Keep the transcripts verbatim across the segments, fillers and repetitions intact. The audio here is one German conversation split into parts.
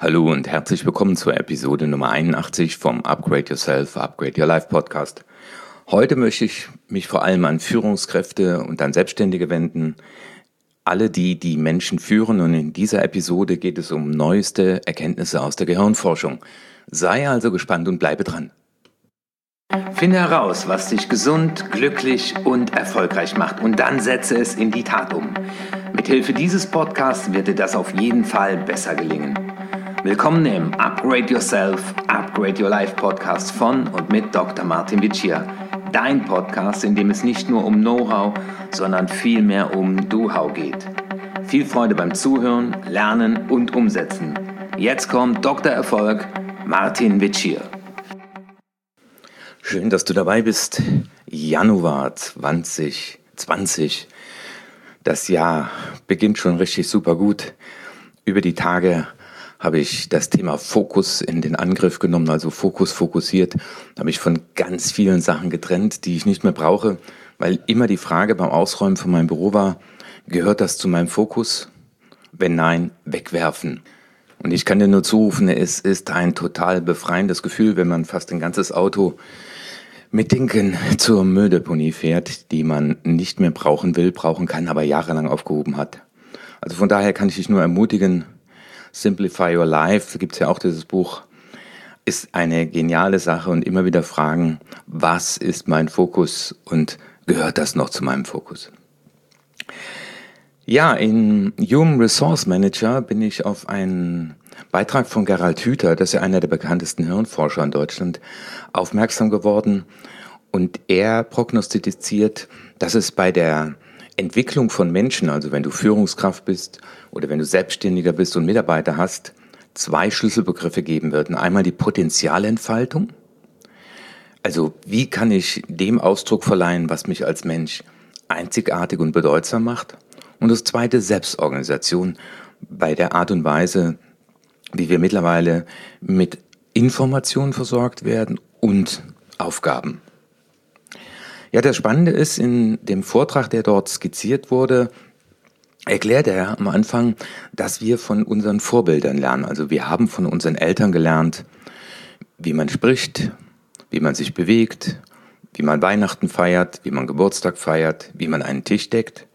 Hallo und herzlich willkommen zur Episode Nummer einundachtzig vom Upgrade Yourself, Upgrade Your Life Podcast. Heute möchte ich mich vor allem an Führungskräfte und an Selbstständige wenden, alle die, die Menschen führen, und in dieser Episode geht es um neueste Erkenntnisse aus der Gehirnforschung. Sei also gespannt und bleibe dran. Finde heraus, was dich gesund, glücklich und erfolgreich macht, und dann setze es in die Tat um. Mithilfe dieses Podcasts wird dir das auf jeden Fall besser gelingen. Willkommen im Upgrade Yourself, Upgrade Your Life Podcast von und mit Doktor Martin Vicia. Dein Podcast, in dem es nicht nur um Know-how, sondern vielmehr um Do-how geht. Viel Freude beim Zuhören, Lernen und Umsetzen. Jetzt kommt Doktor Erfolg, Martin Vicia. Schön, dass du dabei bist. Januar zwanzig zwanzig. Das Jahr beginnt schon richtig super gut. Über die Tage habe ich das Thema Fokus in den Angriff genommen, also Fokus fokussiert, habe ich von ganz vielen Sachen getrennt, die ich nicht mehr brauche, weil immer die Frage beim Ausräumen von meinem Büro war, gehört das zu meinem Fokus? Wenn nein, wegwerfen. Und ich kann dir nur zurufen, es ist ein total befreiendes Gefühl, wenn man fast ein ganzes Auto mit Dingen zur Mülldeponie fährt, die man nicht mehr brauchen will, brauchen kann, aber jahrelang aufgehoben hat. Also von daher kann ich dich nur ermutigen, Simplify Your Life, da gibt es ja auch dieses Buch, ist eine geniale Sache, und immer wieder fragen, was ist mein Fokus und gehört das noch zu meinem Fokus? Ja, in Human Resource Manager bin ich auf einen Beitrag von Gerald Hüther, das ist ja einer der bekanntesten Hirnforscher in Deutschland, aufmerksam geworden, und er prognostiziert, dass es bei der Entwicklung von Menschen, also wenn du Führungskraft bist oder wenn du Selbstständiger bist und Mitarbeiter hast, zwei Schlüsselbegriffe geben wird. Einmal die Potenzialentfaltung, also wie kann ich dem Ausdruck verleihen, was mich als Mensch einzigartig und bedeutsam macht, und das zweite Selbstorganisation bei der Art und Weise, wie wir mittlerweile mit Informationen versorgt werden und Aufgaben. Ja, das Spannende ist, in dem Vortrag, der dort skizziert wurde, erklärt er am Anfang, dass wir von unseren Vorbildern lernen. Also wir haben von unseren Eltern gelernt, wie man spricht, wie man sich bewegt, wie man Weihnachten feiert, wie man Geburtstag feiert, wie man einen Tisch deckt.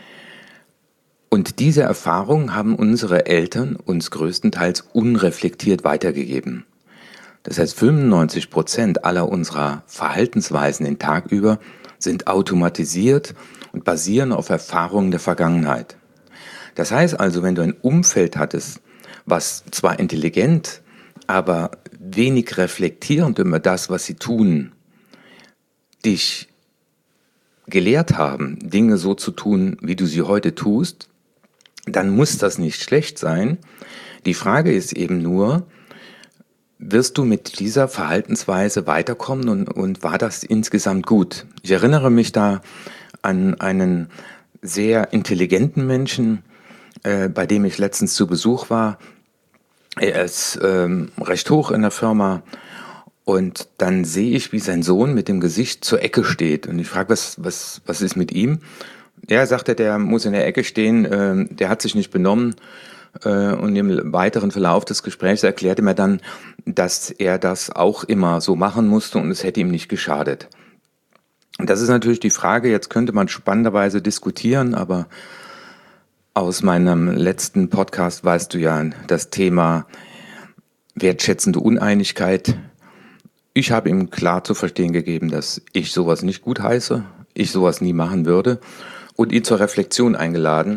Und diese Erfahrungen haben unsere Eltern uns größtenteils unreflektiert weitergegeben. Das heißt, fünfundneunzig Prozent aller unserer Verhaltensweisen den Tag über sind automatisiert und basieren auf Erfahrungen der Vergangenheit. Das heißt also, wenn du ein Umfeld hattest, was zwar intelligent, aber wenig reflektierend über das, was sie tun, dich gelehrt haben, Dinge so zu tun, wie du sie heute tust, dann muss das nicht schlecht sein. Die Frage ist eben nur, wirst du mit dieser Verhaltensweise weiterkommen, und, und war das insgesamt gut? Ich erinnere mich da an einen sehr intelligenten Menschen, äh, bei dem ich letztens zu Besuch war. Er ist ähm, recht hoch in der Firma, und dann sehe ich, wie sein Sohn mit dem Gesicht zur Ecke steht, und ich frage, was, was, was ist mit ihm? Er sagte, der muss in der Ecke stehen, äh, der hat sich nicht benommen. Und im weiteren Verlauf des Gesprächs erklärte mir dann, dass er das auch immer so machen musste und es hätte ihm nicht geschadet. Und das ist natürlich die Frage, jetzt könnte man spannenderweise diskutieren, aber aus meinem letzten Podcast weißt du ja das Thema wertschätzende Uneinigkeit. Ich habe ihm klar zu verstehen gegeben, dass ich sowas nicht gut heiße, ich sowas nie machen würde, und ihn zur Reflexion eingeladen.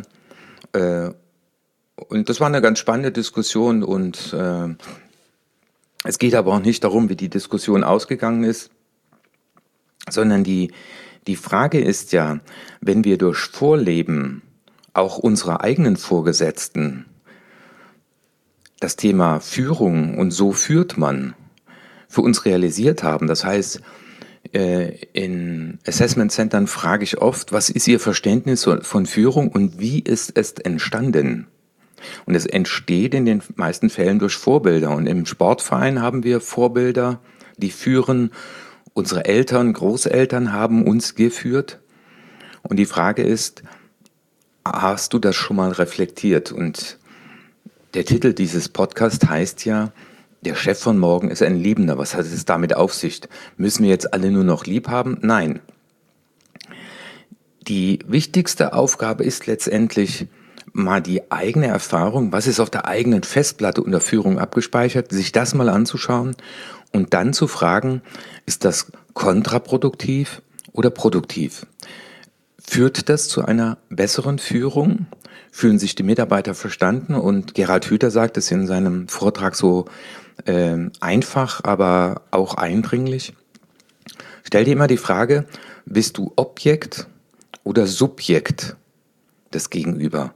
Und das war eine ganz spannende Diskussion, und äh, es geht aber auch nicht darum, wie die Diskussion ausgegangen ist, sondern die, die Frage ist ja, wenn wir durch Vorleben auch unserer eigenen Vorgesetzten das Thema Führung und so führt man für uns realisiert haben, das heißt, äh, in Assessment Centern frage ich oft, was ist Ihr Verständnis von Führung und wie ist es entstanden? Und es entsteht in den meisten Fällen durch Vorbilder. Und im Sportverein haben wir Vorbilder, die führen. Unsere Eltern, Großeltern haben uns geführt. Und die Frage ist, hast du das schon mal reflektiert? Und Der Titel dieses Podcasts heißt ja, der Chef von morgen ist ein Liebender. Was hat es damit auf sich? Müssen wir jetzt alle nur noch lieb haben? Nein. Die wichtigste Aufgabe ist letztendlich mal die eigene Erfahrung, was ist auf der eigenen Festplatte unter Führung abgespeichert, sich das mal anzuschauen und dann zu fragen, ist das kontraproduktiv oder produktiv? Führt das zu einer besseren Führung? Fühlen sich die Mitarbeiter verstanden? Und Gerald Hüther sagt es in seinem Vortrag so äh, einfach, aber auch eindringlich. Stell dir immer die Frage, bist du Objekt oder Subjekt des Gegenüber?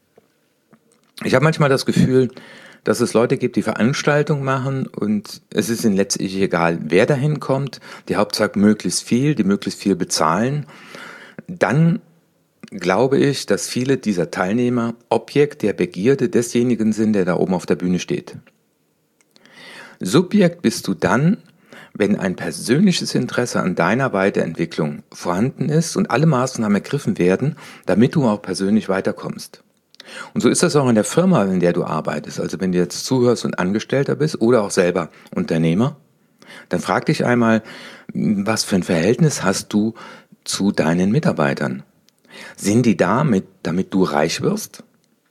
Ich habe manchmal das Gefühl, dass es Leute gibt, die Veranstaltungen machen und es ist ihnen letztlich egal, wer dahin kommt. Die Hauptsache möglichst viel, die möglichst viel bezahlen. Dann glaube ich, dass viele dieser Teilnehmer Objekt der Begierde desjenigen sind, der da oben auf der Bühne steht. Subjekt bist du dann, wenn ein persönliches Interesse an deiner Weiterentwicklung vorhanden ist und alle Maßnahmen ergriffen werden, damit du auch persönlich weiterkommst. Und so ist das auch in der Firma, in der du arbeitest. Also wenn du jetzt zuhörst und Angestellter bist oder auch selber Unternehmer, dann frag dich einmal, was für ein Verhältnis hast du zu deinen Mitarbeitern? Sind die da, mit, damit du reich wirst?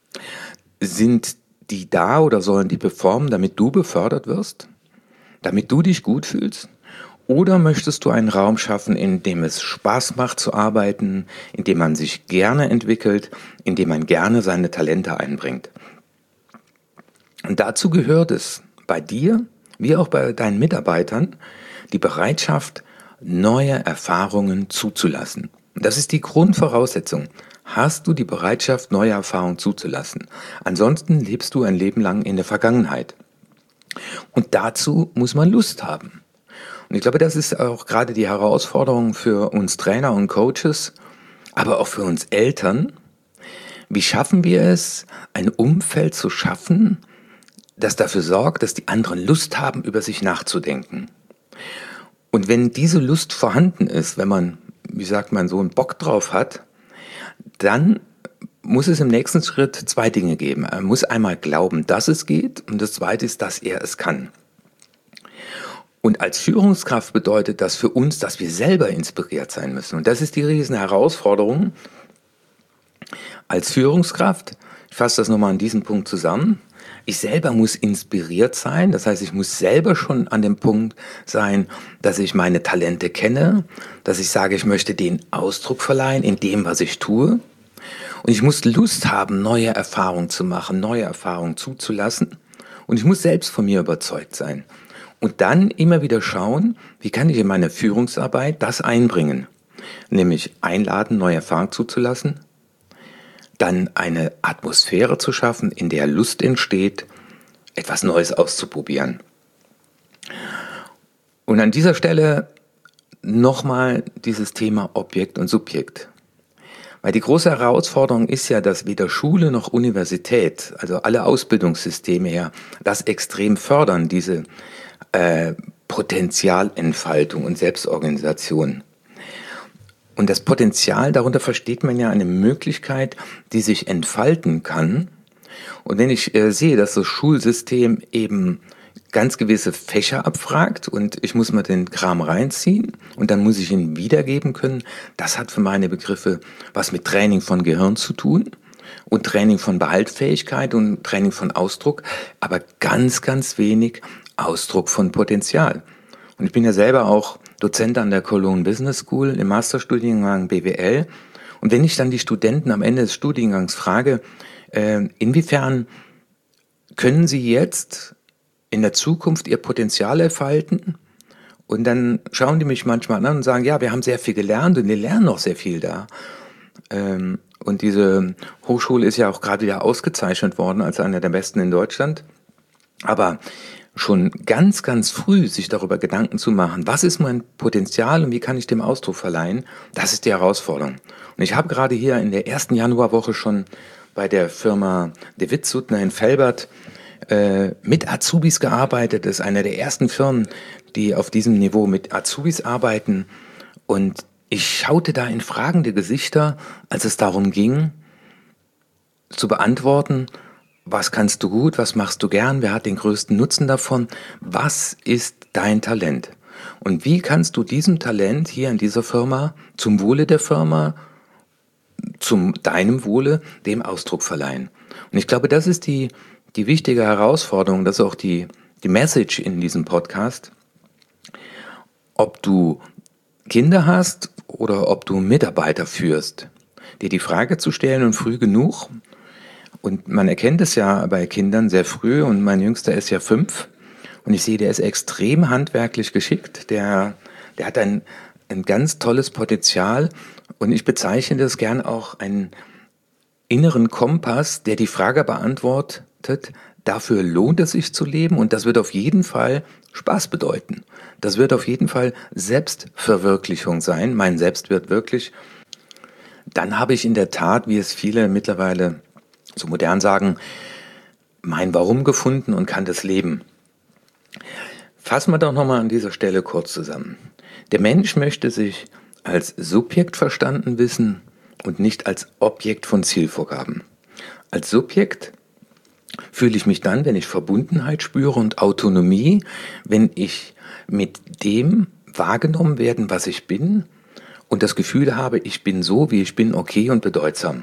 Sind die da oder sollen die performen, damit du befördert wirst? Damit du dich gut fühlst? Oder möchtest du einen Raum schaffen, in dem es Spaß macht zu arbeiten, in dem man sich gerne entwickelt, in dem man gerne seine Talente einbringt? Und dazu gehört es bei dir, wie auch bei deinen Mitarbeitern, die Bereitschaft, neue Erfahrungen zuzulassen. Und das ist die Grundvoraussetzung. Hast du die Bereitschaft, neue Erfahrungen zuzulassen? Ansonsten lebst du ein Leben lang in der Vergangenheit. Und dazu muss man Lust haben. Und ich glaube, das ist auch gerade die Herausforderung für uns Trainer und Coaches, aber auch für uns Eltern. Wie schaffen wir es, ein Umfeld zu schaffen, das dafür sorgt, dass die anderen Lust haben, über sich nachzudenken? Und wenn diese Lust vorhanden ist, wenn man, wie sagt man, so einen Bock drauf hat, dann muss es im nächsten Schritt zwei Dinge geben. Er muss einmal glauben, dass es geht, und das zweite ist, dass er es kann. Und als Führungskraft bedeutet das für uns, dass wir selber inspiriert sein müssen. Und das ist die riesen Herausforderung. Als Führungskraft, ich fasse das nochmal an diesem Punkt zusammen, ich selber muss inspiriert sein. Das heißt, ich muss selber schon an dem Punkt sein, dass ich meine Talente kenne, dass ich sage, ich möchte den Ausdruck verleihen in dem, was ich tue. Und ich muss Lust haben, neue Erfahrungen zu machen, neue Erfahrungen zuzulassen. Und ich muss selbst von mir überzeugt sein. Und dann immer wieder schauen, wie kann ich in meine Führungsarbeit das einbringen? Nämlich einladen, neue Erfahrungen zuzulassen, dann eine Atmosphäre zu schaffen, in der Lust entsteht, etwas Neues auszuprobieren. Und an dieser Stelle nochmal dieses Thema Objekt und Subjekt. Weil die große Herausforderung ist ja, dass weder Schule noch Universität, also alle Ausbildungssysteme her, das extrem fördern, diese äh, Potenzialentfaltung und Selbstorganisation. Und das Potenzial, darunter versteht man ja eine Möglichkeit, die sich entfalten kann. Und wenn ich äh, sehe, dass das Schulsystem eben ganz gewisse Fächer abfragt und ich muss mal den Kram reinziehen und dann muss ich ihn wiedergeben können, das hat für meine Begriffe was mit Training von Gehirn zu tun und Training von Behaltfähigkeit und Training von Ausdruck, aber ganz, ganz wenig Ausdruck von Potenzial. Und ich bin ja selber auch Dozent an der Cologne Business School im Masterstudiengang B W L. Und wenn ich dann die Studenten am Ende des Studiengangs frage, äh, inwiefern können sie jetzt in der Zukunft ihr Potenzial entfalten? Und dann schauen die mich manchmal an und sagen, ja, wir haben sehr viel gelernt und wir lernen noch sehr viel da. Ähm, und diese Hochschule ist ja auch gerade wieder ausgezeichnet worden als eine der besten in Deutschland. Aber schon ganz, ganz früh sich darüber Gedanken zu machen, was ist mein Potenzial und wie kann ich dem Ausdruck verleihen, das ist die Herausforderung. Und ich habe gerade hier in der ersten Januarwoche schon bei der Firma De Witt Suttner in Velbert äh, mit Azubis gearbeitet. Das ist eine der ersten Firmen, die auf diesem Niveau mit Azubis arbeiten. Und ich schaute da in fragende Gesichter, als es darum ging, zu beantworten, Was kannst du gut? Was machst du gern? Wer hat den größten Nutzen davon? Was ist dein Talent? Und wie kannst du diesem Talent hier in dieser Firma, zum Wohle der Firma, zum deinem Wohle, dem Ausdruck verleihen? Und ich glaube, das ist die, die wichtige Herausforderung, das ist auch die, die Message in diesem Podcast. Ob du Kinder hast oder ob du Mitarbeiter führst, dir die Frage zu stellen und früh genug. Und man erkennt es ja bei Kindern sehr früh, und mein Jüngster ist ja fünf, und ich sehe, der ist extrem handwerklich geschickt, der, der hat ein, ein ganz tolles Potenzial, und ich bezeichne das gern auch einen inneren Kompass, der die Frage beantwortet, dafür lohnt es sich zu leben, und das wird auf jeden Fall Spaß bedeuten. Das wird auf jeden Fall Selbstverwirklichung sein, mein Selbstwert wirklich. Dann habe ich in der Tat, wie es viele mittlerweile so modern sagen, mein Warum gefunden und kann das leben. Fassen wir doch nochmal an dieser Stelle kurz zusammen. Der Mensch möchte sich als Subjekt verstanden wissen und nicht als Objekt von Zielvorgaben. Als Subjekt fühle ich mich dann, wenn ich Verbundenheit spüre und Autonomie, wenn ich mit dem wahrgenommen werden, was ich bin, und das Gefühl habe, ich bin so, wie ich bin, okay und bedeutsam.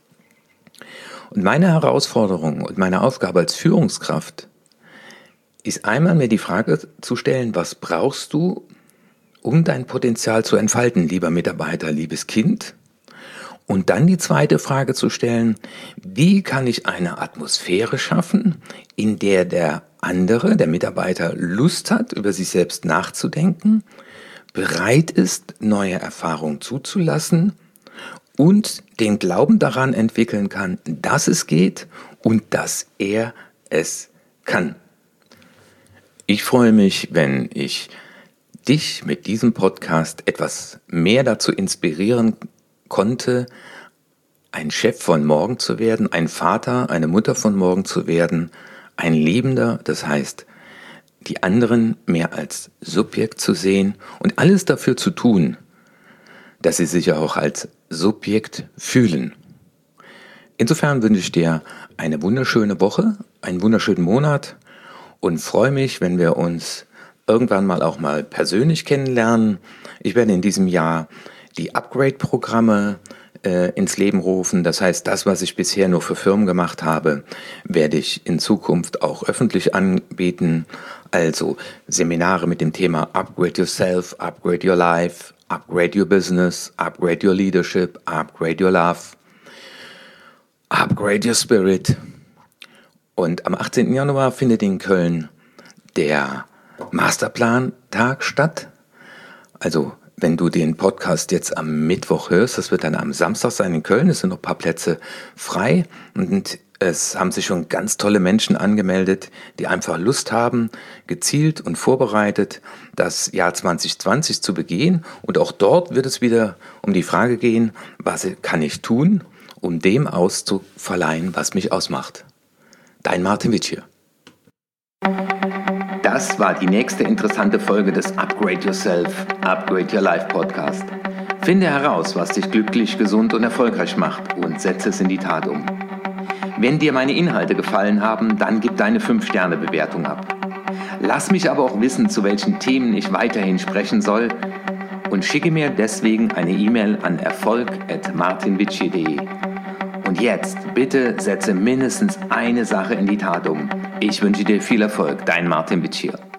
Und meine Herausforderung und meine Aufgabe als Führungskraft ist einmal, mir die Frage zu stellen, was brauchst du, um dein Potenzial zu entfalten, lieber Mitarbeiter, liebes Kind? Und dann die zweite Frage zu stellen, wie kann ich eine Atmosphäre schaffen, in der der andere, der Mitarbeiter, Lust hat, über sich selbst nachzudenken, bereit ist, neue Erfahrungen zuzulassen und den Glauben daran entwickeln kann, dass es geht und dass er es kann. Ich freue mich, wenn ich dich mit diesem Podcast etwas mehr dazu inspirieren konnte, ein Chef von morgen zu werden, ein Vater, eine Mutter von morgen zu werden, ein Lebender, das heißt, die anderen mehr als Subjekt zu sehen und alles dafür zu tun, dass sie sich auch als Subjekt fühlen. Insofern wünsche ich dir eine wunderschöne Woche, einen wunderschönen Monat und freue mich, wenn wir uns irgendwann mal auch mal persönlich kennenlernen. Ich werde in diesem Jahr die Upgrade-Programme äh, ins Leben rufen. Das heißt, das, was ich bisher nur für Firmen gemacht habe, werde ich in Zukunft auch öffentlich anbieten. Also Seminare mit dem Thema Upgrade Yourself, Upgrade Your Life, Upgrade Your Business, Upgrade Your Leadership, Upgrade Your Love, Upgrade Your Spirit. Und am achtzehnten Januar findet in Köln der Masterplan-Tag statt. Also wenn du den Podcast jetzt am Mittwoch hörst, das wird dann am Samstag sein in Köln, es sind noch ein paar Plätze frei und es haben sich schon ganz tolle Menschen angemeldet, die einfach Lust haben, gezielt und vorbereitet das Jahr zwanzig zwanzig zu begehen. Und auch dort wird es wieder um die Frage gehen, was kann ich tun, um dem auszuverleihen, was mich ausmacht. Dein Martin Witsch hier. Das war die nächste interessante Folge des Upgrade Yourself, Upgrade Your Life Podcast. Finde heraus, was dich glücklich, gesund und erfolgreich macht und setze es in die Tat um. Wenn dir meine Inhalte gefallen haben, dann gib deine fünf Sterne Bewertung ab. Lass mich aber auch wissen, zu welchen Themen ich weiterhin sprechen soll und schicke mir deswegen eine E-Mail an erfolg at martinwitschi punkt de. Und jetzt, bitte setze mindestens eine Sache in die Tat um. Ich wünsche dir viel Erfolg, dein Martin Witsch hier.